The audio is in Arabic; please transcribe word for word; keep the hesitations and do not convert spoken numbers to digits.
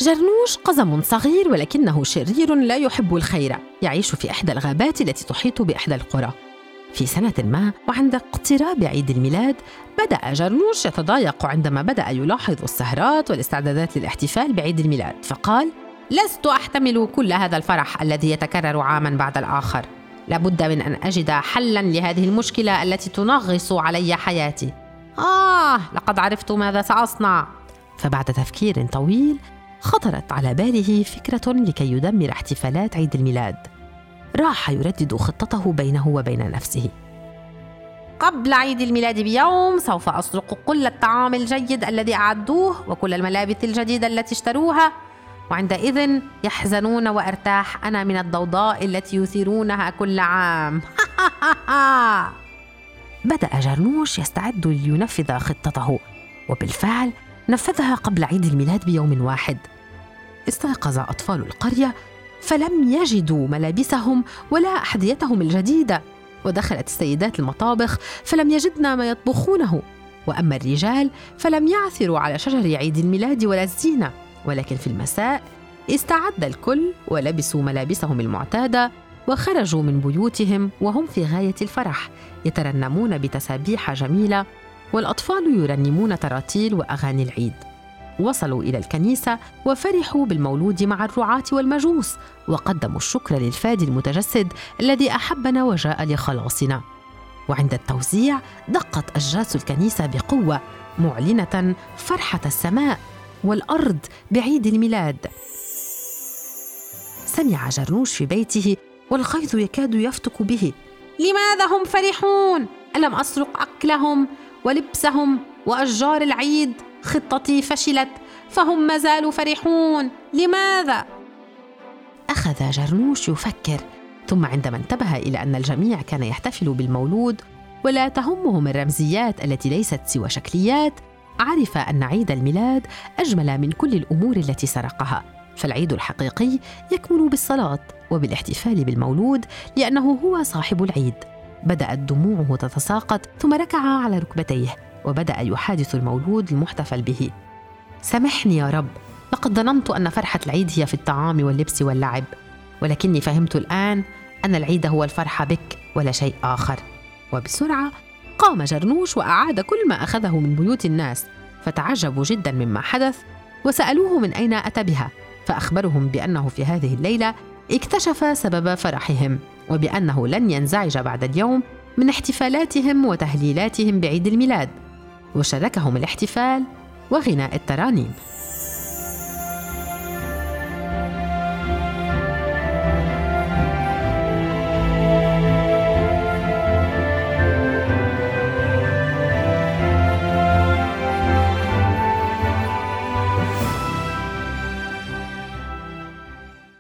جرنوش قزم صغير ولكنه شرير لا يحب الخير، يعيش في إحدى الغابات التي تحيط بإحدى القرى. في سنة ما وعند اقتراب عيد الميلاد بدأ جرنوش يتضايق عندما بدأ يلاحظ السهرات والاستعدادات للاحتفال بعيد الميلاد، فقال: لست أحتمل كل هذا الفرح الذي يتكرر عاما بعد الآخر. لابد من أن أجد حلا لهذه المشكلة التي تنغص علي حياتي. آه لقد عرفت ماذا سأصنع. فبعد تفكير طويل خطرت على باله فكرة لكي يدمر احتفالات عيد الميلاد. راح يردد خطته بينه وبين نفسه: قبل عيد الميلاد بيوم سوف أسرق كل الطعام الجيد الذي أعدوه وكل الملابس الجديدة التي اشتروها، وعندئذ يحزنون وأرتاح أنا من الضوضاء التي يثيرونها كل عام. بدأ جرنوش يستعد لينفذ خطته، وبالفعل نفذها قبل عيد الميلاد بيوم واحد. استيقظ أطفال القرية فلم يجدوا ملابسهم ولا أحذيتهم الجديدة، ودخلت السيدات المطابخ فلم يجدن ما يطبخونه، وأما الرجال فلم يعثروا على شجر عيد الميلاد ولا الزينة. ولكن في المساء استعد الكل ولبسوا ملابسهم المعتادة وخرجوا من بيوتهم وهم في غاية الفرح، يترنمون بتسابيح جميلة والأطفال يرنمون تراتيل وأغاني العيد. وصلوا إلى الكنيسة وفرحوا بالمولود مع الرعاة والمجوس، وقدموا الشكر للفادي المتجسد الذي أحبنا وجاء لخلاصنا. وعند التوزيع دقت أجراس الكنيسة بقوة معلنة فرحة السماء والأرض بعيد الميلاد. سمع جرنوش في بيته والغيظ يكاد يفتك به. لماذا هم فرحون؟ ألم أسرق أكلهم ولبسهم وأشجار العيد؟ خطتي فشلت فهم ما زالوا فرحون، لماذا؟ أخذ جرنوش يفكر، ثم عندما انتبه إلى أن الجميع كان يحتفل بالمولود ولا تهمهم الرمزيات التي ليست سوى شكليات، عرف أن عيد الميلاد أجمل من كل الأمور التي سرقها. فالعيد الحقيقي يكمن بالصلاة وبالاحتفال بالمولود لأنه هو صاحب العيد. بدأت دموعه تتساقط ثم ركع على ركبتيه وبدأ يحادث المولود المحتفل به: سامحني يا رب، لقد ظننت أن فرحة العيد هي في الطعام واللبس واللعب، ولكني فهمت الآن أن العيد هو الفرحة بك ولا شيء آخر. وبسرعة قام جرنوش وأعاد كل ما أخذه من بيوت الناس، فتعجبوا جدا مما حدث وسألوه من أين أتى بها، فأخبرهم بأنه في هذه الليلة اكتشف سبب فرحهم، وبأنه لن ينزعج بعد اليوم من احتفالاتهم وتهليلاتهم بعيد الميلاد، وشاركهم الاحتفال وغناء الترانيم.